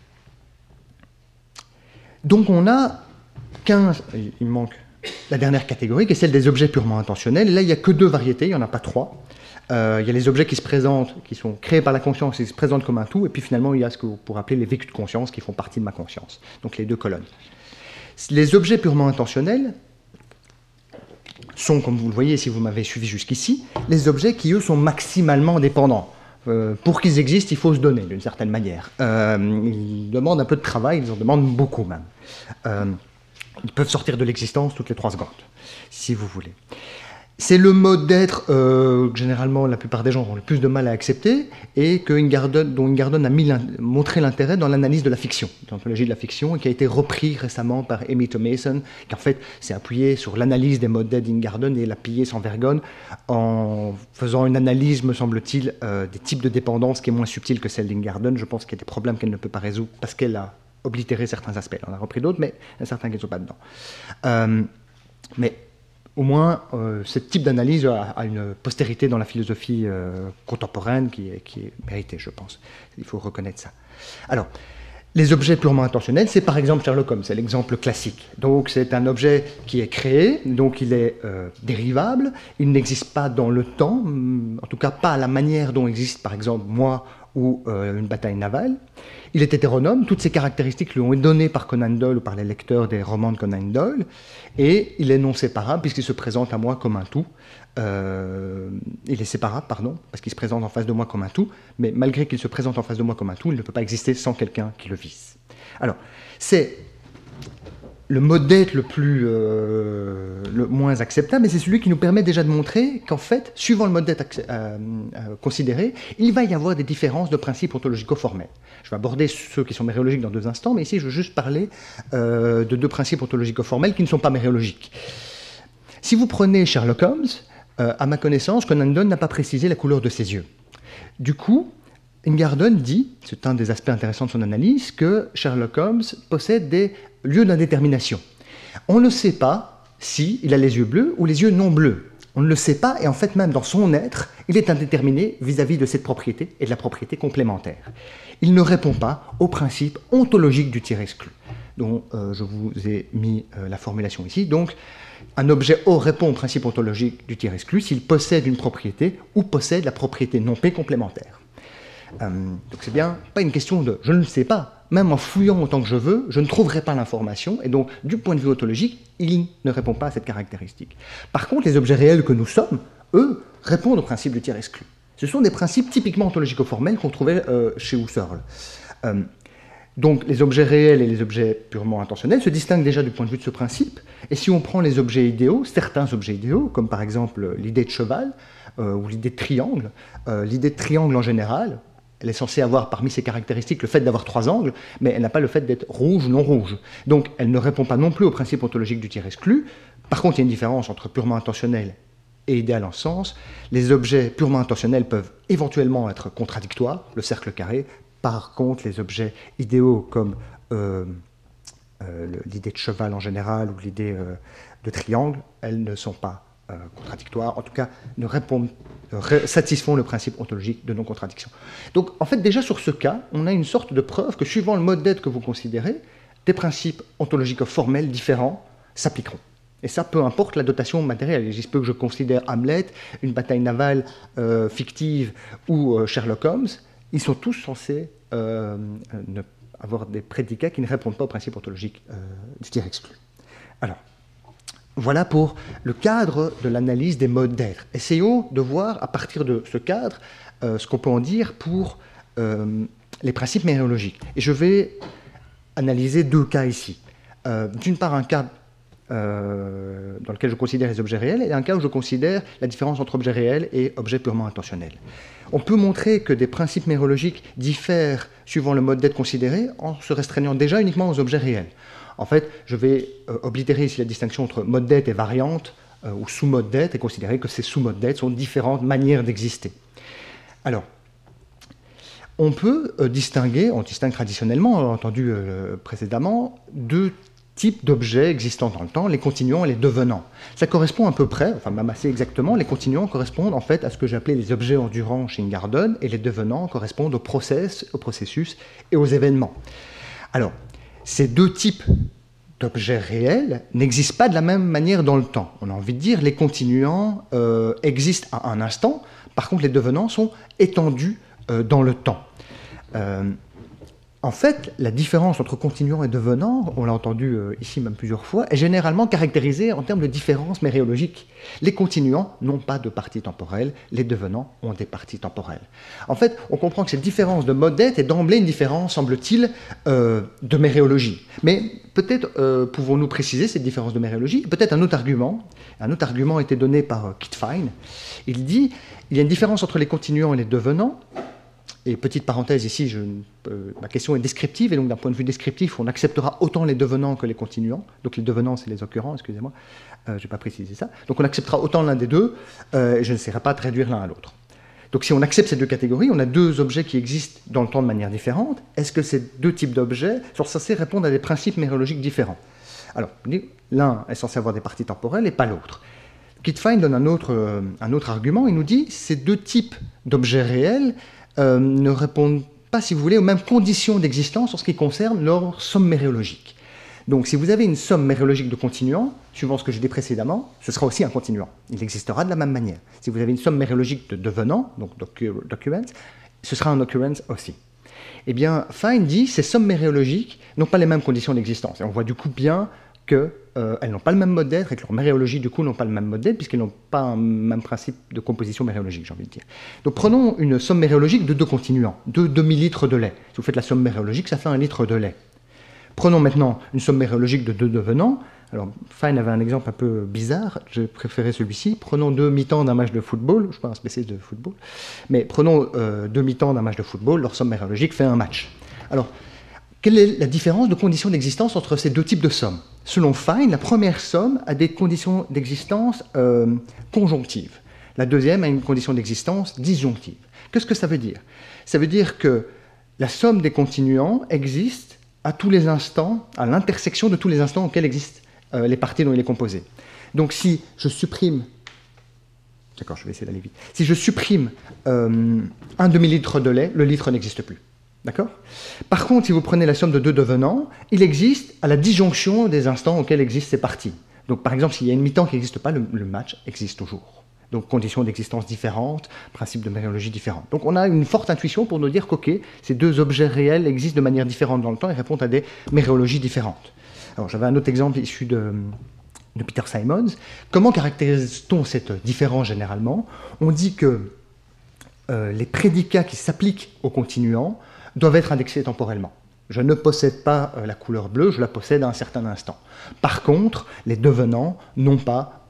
B: Donc on a 15, il me manque la dernière catégorie, qui est celle des objets purement intentionnels. Et là, il n'y a que 2 variétés, il n'y en a pas 3. Il y a les objets qui se présentent, qui sont créés par la conscience et qui se présentent comme un tout, et puis finalement, il y a ce que vous pourrez appeler les vécus de conscience qui font partie de ma conscience. Donc les 2 colonnes. Les objets purement intentionnels sont, comme vous le voyez si vous m'avez suivi jusqu'ici, les objets qui, eux, sont maximalement dépendants. Pour qu'ils existent, il faut se donner, d'une certaine manière. Ils demandent un peu de travail, ils en demandent beaucoup même. Ils peuvent sortir de l'existence toutes les 3 secondes, si vous voulez. C'est le mode d'être que généralement la plupart des gens ont le plus de mal à accepter et dont Ingarden a montré l'intérêt dans l'analyse de la fiction, l'anthologie de la fiction, et qui a été repris récemment par Amy Thomason, qui en fait s'est appuyé sur l'analyse des modes d'être d'Ingarden et l'a pillé sans vergogne en faisant une analyse, me semble-t-il, des types de dépendance qui est moins subtile que celle d'Ingarden. Je pense qu'il y a des problèmes qu'elle ne peut pas résoudre parce qu'elle a oblitéré certains aspects. Elle en a repris d'autres, mais il y a certains qui ne sont pas dedans. Mais au moins, ce type d'analyse a une postérité dans la philosophie contemporaine qui est méritée, je pense. Il faut reconnaître ça. Alors, les objets purement intentionnels, c'est par exemple Sherlock Holmes, c'est l'exemple classique. Donc, c'est un objet qui est créé, donc il est dérivable, il n'existe pas dans le temps, en tout cas pas à la manière dont existe par exemple moi ou une bataille navale. Il est hétéronome, toutes ces caractéristiques lui ont été données par Conan Doyle ou par les lecteurs des romans de Conan Doyle, et il est non séparable puisqu'il se présente à moi comme un tout. Il est séparable, pardon, parce qu'il se présente en face de moi comme un tout, mais malgré qu'il se présente en face de moi comme un tout, il ne peut pas exister sans quelqu'un qui le vise. Alors, c'est le mode d'être le moins acceptable, mais c'est celui qui nous permet déjà de montrer qu'en fait, suivant le mode d'être considéré, il va y avoir des différences de principes ontologico-formels. Je vais aborder ceux qui sont méréologiques dans 2 instants, mais ici je veux juste parler de 2 principes ontologico-formels qui ne sont pas méréologiques. Si vous prenez Sherlock Holmes, à ma connaissance, Conan Doyle n'a pas précisé la couleur de ses yeux. Du coup, Ingarden dit, c'est un des aspects intéressants de son analyse, que Sherlock Holmes possède des lieux d'indétermination. On ne sait pas s'il a les yeux bleus ou les yeux non bleus. On ne le sait pas, et en fait, même dans son être, il est indéterminé vis-à-vis de cette propriété et de la propriété complémentaire. Il ne répond pas au principe ontologique du tir exclu, dont je vous ai mis la formulation ici. Donc, un objet O répond au principe ontologique du tir exclu s'il possède une propriété ou possède la propriété non P complémentaire. Donc c'est bien pas une question de je ne le sais pas, même en fouillant autant que je veux, je ne trouverai pas l'information, et donc du point de vue ontologique, il ne répond pas à cette caractéristique. Par contre, les objets réels que nous sommes, eux, répondent au principe du tir exclu. Ce sont des principes typiquement ontologico-formels qu'on trouvait chez Husserl. Donc les objets réels et les objets purement intentionnels se distinguent déjà du point de vue de ce principe, et si on prend les objets idéaux, certains objets idéaux, comme par exemple l'idée de cheval ou l'idée de triangle en général, elle est censée avoir parmi ses caractéristiques le fait d'avoir 3 angles, mais elle n'a pas le fait d'être rouge ou non rouge. Donc elle ne répond pas non plus au principe ontologique du tir exclu. Par contre, il y a une différence entre purement intentionnel et idéal en sens. Les objets purement intentionnels peuvent éventuellement être contradictoires, le cercle carré. Par contre, les objets idéaux comme l'idée de cheval en général ou l'idée de triangle, elles ne sont pas contradictoires, en tout cas satisfont le principe ontologique de non-contradiction. Donc en fait déjà sur ce cas, on a une sorte de preuve que suivant le mode d'être que vous considérez, des principes ontologiques formels différents s'appliqueront. Et ça, peu importe la dotation matérielle. Il se peut que je considère Hamlet, une bataille navale fictive ou Sherlock Holmes, ils sont tous censés avoir des prédicats qui ne répondent pas au principe ontologique du tir exclu. Alors, voilà pour le cadre de l'analyse des modes d'être. Essayons de voir, à partir de ce cadre, ce qu'on peut en dire pour les principes méréologiques. Et je vais analyser 2 cas ici. D'une part, un cas dans lequel je considère les objets réels, et un cas où je considère la différence entre objets réels et objets purement intentionnels. On peut montrer que des principes méréologiques diffèrent suivant le mode d'être considéré en se restreignant déjà uniquement aux objets réels. En fait, je vais oblitérer ici la distinction entre mode d'être et variante, ou sous-mode d'être, et considérer que ces sous-modes d'être sont différentes manières d'exister. Alors, on peut distinguer, on distingue traditionnellement, on l'a entendu précédemment, 2 types d'objets existants dans le temps, les continuants et les devenants. Ça correspond à peu près, enfin même assez exactement, les continuants correspondent en fait à ce que j'appelais les objets endurants chez Ingarden, et les devenants correspondent au processus et aux événements. Alors, ces 2 types d'objets réels n'existent pas de la même manière dans le temps. On a envie de dire les continuants existent à un instant, par contre les devenants sont étendus dans le temps. En fait, la différence entre continuant et devenant, on l'a entendu ici même plusieurs fois, est généralement caractérisée en termes de différence méréologique. Les continuants n'ont pas de partie temporelle, les devenants ont des parties temporelles. En fait, on comprend que cette différence de mode d'être est d'emblée une différence, semble-t-il, de méréologie. Mais peut-être pouvons-nous préciser cette différence de méréologie. Peut-être un autre argument a été donné par Kit Fine. Il dit il y a une différence entre les continuants et les devenants. Et petite parenthèse ici, ma question est descriptive, et donc d'un point de vue descriptif, on acceptera autant les devenants que les continuants. Donc les devenants, c'est les occurrents, excusez-moi, je n'ai pas précisé ça. Donc on acceptera autant l'un des deux, et je n'essaierai pas de réduire l'un à l'autre. Donc si on accepte ces deux catégories, on a deux objets qui existent dans le temps de manière différente. Est-ce que ces deux types d'objets sont censés répondre à des principes méréologiques différents? Alors, l'un est censé avoir des parties temporelles et pas l'autre. Kit Fine donne un autre argument, il nous dit ces deux types d'objets réels ne répondent pas, si vous voulez, aux mêmes conditions d'existence en ce qui concerne leur somme méréologique. Donc, si vous avez une somme méréologique de continuants, suivant ce que j'ai dit précédemment, ce sera aussi un continuant. Il existera de la même manière. Si vous avez une somme méréologique de devenants, donc d'occurrence, ce sera un occurrence aussi. Eh bien, Fine dit ces sommes méréologiques n'ont pas les mêmes conditions d'existence. Et on voit du coup bien qu'elles n'ont pas le même mode d'être et que leur méréologie, du coup, n'ont pas le même mode d'être puisqu'elles n'ont pas un même principe de composition méréologique, j'ai envie de dire. Donc prenons une somme méréologique de deux continuants, 2 demi-litres de lait. Si vous faites la somme méréologique, ça fait 1 litre de lait. Prenons maintenant une somme méréologique de 2 devenants. Alors, Fine avait un exemple un peu bizarre, j'ai préféré celui-ci. Prenons 2 mi-temps d'un match de football, je ne suis pas un spécialiste de football, mais prenons 2 mi-temps d'un match de football, leur somme méréologique fait un match. Alors, quelle est la différence de conditions d'existence entre ces deux types de sommes? Selon Fine, la première somme a des conditions d'existence conjonctives. La deuxième a une condition d'existence disjonctive. Qu'est-ce que ça veut dire? Ça veut dire que la somme des continuants existe à tous les instants, à l'intersection de tous les instants auxquels existent les parties dont il est composé. Donc si je supprime... D'accord, je vais essayer d'aller vite. Si je supprime 1 demi-litre de lait, le litre n'existe plus. D'accord? Par contre, si vous prenez la somme de 2 devenants, il existe à la disjonction des instants auxquels existent ces parties. Donc, par exemple, s'il y a une mi-temps qui n'existe pas, le match existe toujours. Donc, conditions d'existence différentes, principes de méréologie différents. Donc, on a une forte intuition pour nous dire qu'ok, ces deux objets réels existent de manière différente dans le temps et répondent à des méréologies différentes. Alors, j'avais un autre exemple issu de Peter Simons. Comment caractérise-t-on cette différence généralement? On dit que les prédicats qui s'appliquent aux continuants doivent être indexés temporellement. Je ne possède pas la couleur bleue, je la possède à un certain instant. Par contre, les devenants n'ont pas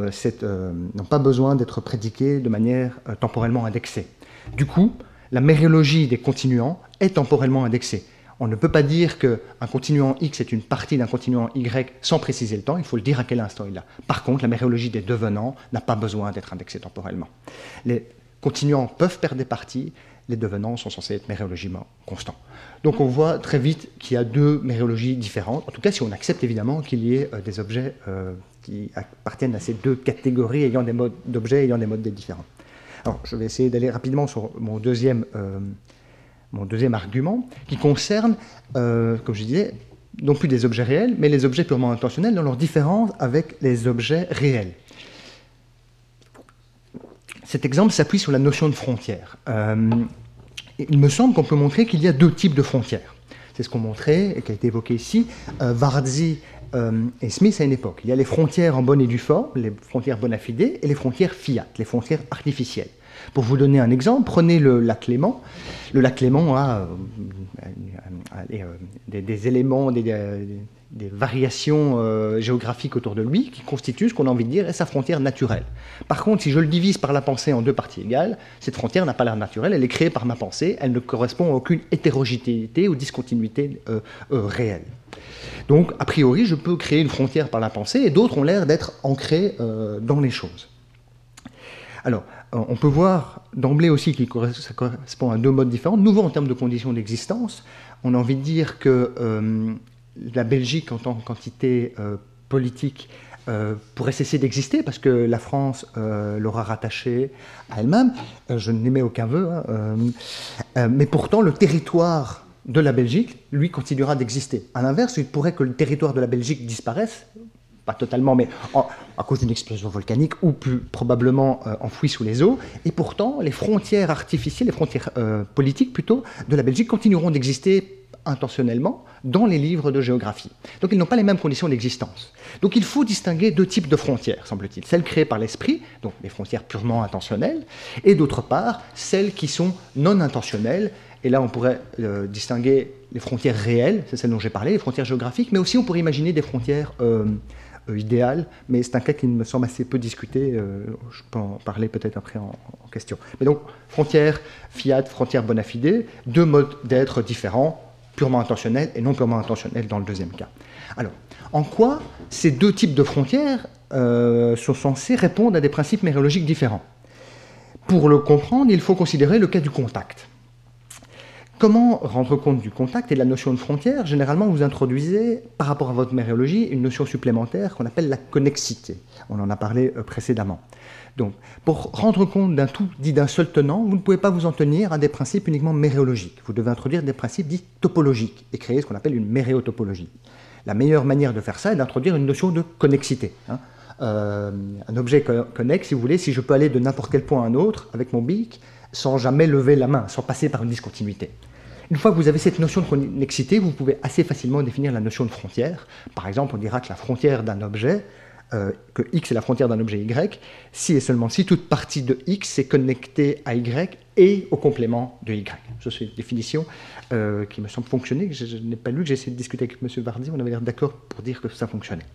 B: besoin d'être prédiqués de manière temporellement indexée. Du coup, la méréologie des continuants est temporellement indexée. On ne peut pas dire qu'un continuant X est une partie d'un continuant Y sans préciser le temps, il faut le dire à quel instant il a. Par contre, la méréologie des devenants n'a pas besoin d'être indexée temporellement. Les continuants peuvent perdre des parties, les devenants sont censés être méréologiquement constants. Donc on voit très vite qu'il y a deux méréologies différentes, en tout cas si on accepte évidemment qu'il y ait des objets qui appartiennent à ces deux catégories ayant des modes d'objets ayant des modes différents. Alors je vais essayer d'aller rapidement sur mon deuxième argument, qui concerne, comme je disais, non plus des objets réels, mais les objets purement intentionnels dans leur différence avec les objets réels. Cet exemple s'appuie sur la notion de frontière. Il me semble qu'on peut montrer qu'il y a deux types de frontières. C'est ce qu'on montrait et qui a été évoqué ici, Varzi et Smith à une époque. Il y a les frontières en bonne et due forme, les frontières bona fide, et les frontières fiat, les frontières artificielles. Pour vous donner un exemple, prenez le lac Léman. Le lac Léman a des éléments, des variations géographiques autour de lui qui constituent ce qu'on a envie de dire est sa frontière naturelle. Par contre, si je le divise par la pensée en deux parties égales, cette frontière n'a pas l'air naturelle, elle est créée par ma pensée, elle ne correspond à aucune hétérogénéité ou discontinuité réelle. Donc, a priori, je peux créer une frontière par la pensée et d'autres ont l'air d'être ancrées dans les choses. Alors, on peut voir d'emblée aussi que ça correspond à deux modes différents. Nouveau en termes de conditions d'existence, on a envie de dire que la Belgique en tant qu'entité politique pourrait cesser d'exister parce que la France l'aura rattachée à elle-même. Je n'émets aucun vœu, mais pourtant le territoire de la Belgique, lui, continuera d'exister. À l'inverse, il pourrait que le territoire de la Belgique disparaisse, pas totalement, mais à cause d'une explosion volcanique ou plus probablement enfoui sous les eaux. Et pourtant, les frontières artificielles, les frontières politiques plutôt, de la Belgique continueront d'exister intentionnellement dans les livres de géographie. Donc ils n'ont pas les mêmes conditions d'existence. Donc il faut distinguer deux types de frontières, semble-t-il. Celles créées par l'esprit, donc les frontières purement intentionnelles, et d'autre part, celles qui sont non intentionnelles. Et là, on pourrait distinguer les frontières réelles, c'est celles dont j'ai parlé, les frontières géographiques, mais aussi on pourrait imaginer des frontières idéales, mais c'est un cas qui me semble assez peu discuté, je peux en parler peut-être après en question. Mais donc, frontière fiat, frontière bona fide, deux modes d'être différents, purement intentionnels et non purement intentionnels dans le deuxième cas. Alors, en quoi ces deux types de frontières sont censés répondre à des principes méréologiques différents? Pour le comprendre, il faut considérer le cas du contact. Comment rendre compte du contact et de la notion de frontière? Généralement, vous introduisez, par rapport à votre méréologie, une notion supplémentaire qu'on appelle la connexité. On en a parlé précédemment. Donc, pour rendre compte d'un tout dit d'un seul tenant, vous ne pouvez pas vous en tenir à des principes uniquement méréologiques. Vous devez introduire des principes dits topologiques et créer ce qu'on appelle une méréotopologie. La meilleure manière de faire ça est d'introduire une notion de connexité. Un objet connexe, si vous voulez, si je peux aller de n'importe quel point à un autre avec mon bic, sans jamais lever la main, sans passer par une discontinuité. Une fois que vous avez cette notion de connexité, vous pouvez assez facilement définir la notion de frontière. Par exemple, on dira que la frontière d'un objet, que X est la frontière d'un objet Y, si et seulement si toute partie de X est connectée à Y et au complément de Y. Ça, c'est une définition qui me semble fonctionner, que je n'ai pas lu, que j'ai essayé de discuter avec M. Vardy, on avait l'air d'accord pour dire que ça fonctionnait.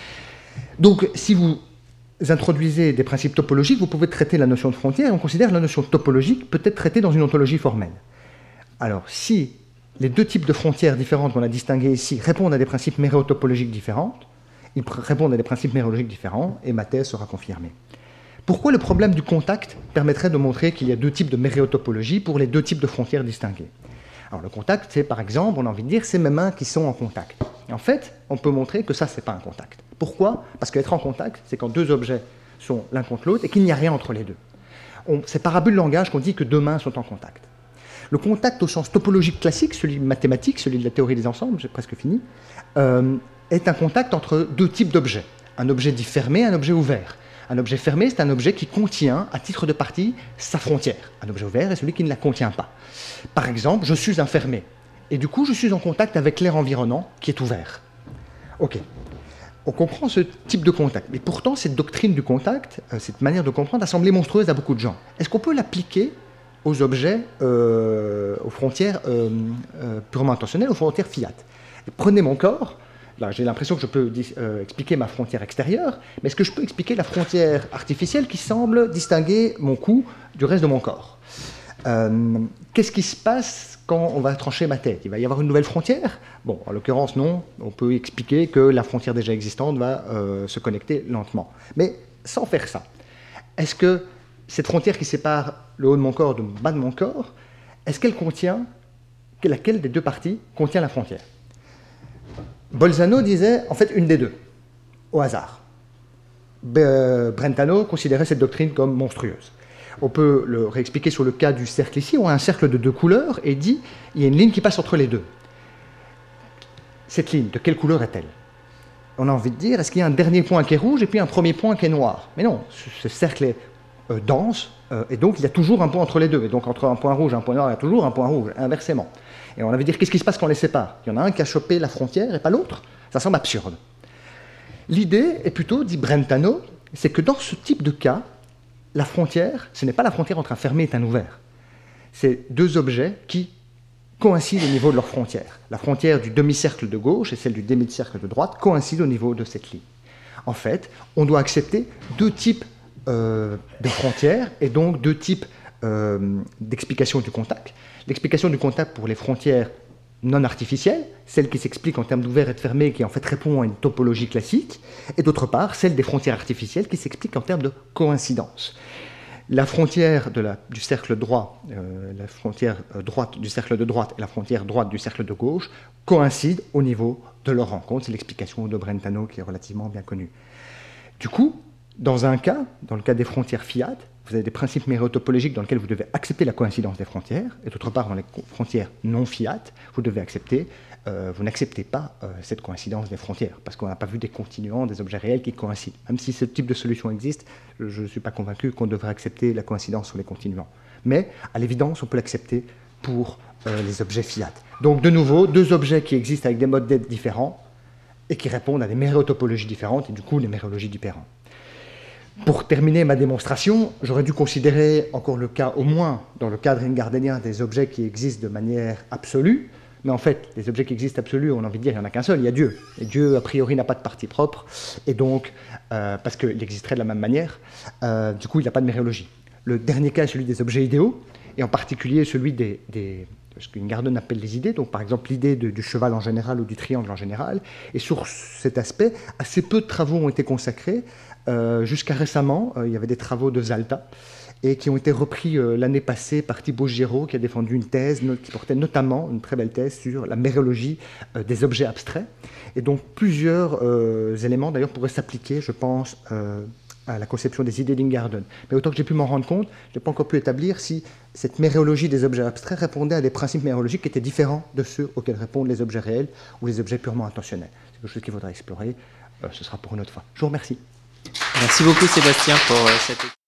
B: Donc, si vous introduisez des principes topologiques, vous pouvez traiter la notion de frontière, et on considère que la notion topologique peut être traitée dans une ontologie formelle. Alors, si les deux types de frontières différentes qu'on a distinguées ici répondent à des principes méréotopologiques différents, ils répondent à des principes méréologiques différents, et ma thèse sera confirmée. Pourquoi le problème du contact permettrait de montrer qu'il y a deux types de méréotopologie pour les deux types de frontières distinguées? Alors, le contact, c'est par exemple, on a envie de dire, c'est mes mains qui sont en contact. Et en fait, on peut montrer que ça, c'est pas un contact. Pourquoi? Parce qu'être en contact, c'est quand deux objets sont l'un contre l'autre et qu'il n'y a rien entre les deux. C'est par abus de langage qu'on dit que deux mains sont en contact. Le contact au sens topologique classique, celui mathématique, celui de la théorie des ensembles, j'ai presque fini, est un contact entre deux types d'objets. Un objet dit fermé, un objet ouvert. Un objet fermé, c'est un objet qui contient, à titre de partie, sa frontière. Un objet ouvert est celui qui ne la contient pas. Par exemple, je suis un fermé. Et du coup, je suis en contact avec l'air environnant qui est ouvert. OK. On comprend ce type de contact. Mais pourtant, cette doctrine du contact, cette manière de comprendre, a semblé monstrueuse à beaucoup de gens. Est-ce qu'on peut l'appliquer aux objets, aux frontières purement intentionnelles, aux frontières fiat? Prenez mon corps. Là, j'ai l'impression que je peux expliquer ma frontière extérieure, mais est-ce que je peux expliquer la frontière artificielle qui semble distinguer mon cou du reste de mon corps? Qu'est-ce qui se passe quand on va trancher ma tête? Il va y avoir une nouvelle frontière? Bon, en l'occurrence, non. On peut expliquer que la frontière déjà existante va se connecter lentement. Mais sans faire ça, est-ce que cette frontière qui sépare le haut de mon corps du bas de mon corps, est-ce qu'elle contient, laquelle des deux parties contient la frontière? Bolzano disait, en fait, une des deux, au hasard. Brentano considérait cette doctrine comme monstrueuse. On peut le réexpliquer sur le cas du cercle ici. On a un cercle de deux couleurs et dit, il y a une ligne qui passe entre les deux. Cette ligne, de quelle couleur est-elle? On a envie de dire, est-ce qu'il y a un dernier point qui est rouge et puis un premier point qui est noir? Mais non, ce cercle est dense, et donc il y a toujours un point entre les deux. Et donc entre un point rouge et un point noir, il y a toujours un point rouge, inversement. Et on avait dit, qu'est-ce qui se passe quand on les sépare? Il y en a un qui a chopé la frontière et pas l'autre. Ça semble absurde. L'idée est plutôt, dit Brentano, c'est que dans ce type de cas, la frontière, ce n'est pas la frontière entre un fermé et un ouvert. C'est deux objets qui coïncident au niveau de leur frontière. La frontière du demi-cercle de gauche et celle du demi-cercle de droite coïncident au niveau de cette ligne. En fait, on doit accepter deux types de frontières et donc deux types d'explication du contact. L'explication du contact pour les frontières non artificielles, celle qui s'explique en termes d'ouvert et de fermé, qui en fait répond à une topologie classique, et d'autre part, celle des frontières artificielles qui s'explique en termes de coïncidence. La frontière du cercle droit, la frontière droite du cercle de droite et la frontière droite du cercle de gauche coïncident au niveau de leur rencontre. C'est l'explication de Brentano qui est relativement bien connue. Du coup, dans un cas, dans le cas des frontières fiat, vous avez des principes méréotopologiques dans lesquels vous devez accepter la coïncidence des frontières, et d'autre part, dans les frontières non fiat, vous devez accepter, vous n'acceptez pas cette coïncidence des frontières, parce qu'on n'a pas vu des continuants, des objets réels qui coïncident. Même si ce type de solution existe, je ne suis pas convaincu qu'on devrait accepter la coïncidence sur les continuants. Mais, à l'évidence, on peut l'accepter pour les objets fiat. Donc de nouveau, deux objets qui existent avec des modes d'être différents et qui répondent à des méréotopologies différentes et du coup des mérologies différentes. Pour terminer ma démonstration, j'aurais dû considérer encore le cas, au moins dans le cadre ingardenien, des objets qui existent de manière absolue. Mais en fait, les objets qui existent absolus, on a envie de dire, il n'y en a qu'un seul, il y a Dieu. Et Dieu, a priori, n'a pas de partie propre, et donc, parce qu'il existerait de la même manière, du coup, il n'a pas de méréologie. Le dernier cas est celui des objets idéaux, et en particulier celui ce qu'Ingarden appelle les idées, donc par exemple l'idée du cheval en général ou du triangle en général. Et sur cet aspect, assez peu de travaux ont été consacrés. Jusqu'à récemment, il y avait des travaux de Zalta, et qui ont été repris l'année passée par Thibaut Giraud, qui a défendu une thèse qui portait notamment, une très belle thèse, sur la méréologie des objets abstraits. Et donc plusieurs éléments, d'ailleurs, pourraient s'appliquer, je pense, à la conception des idées d'Ingarden. Mais autant que j'ai pu m'en rendre compte, je n'ai pas encore pu établir si cette méréologie des objets abstraits répondait à des principes mérologiques qui étaient différents de ceux auxquels répondent les objets réels ou les objets purement intentionnels. C'est quelque chose qu'il faudra explorer. Ce sera pour une autre fois. Je vous remercie.
A: Merci beaucoup Sébastien pour cette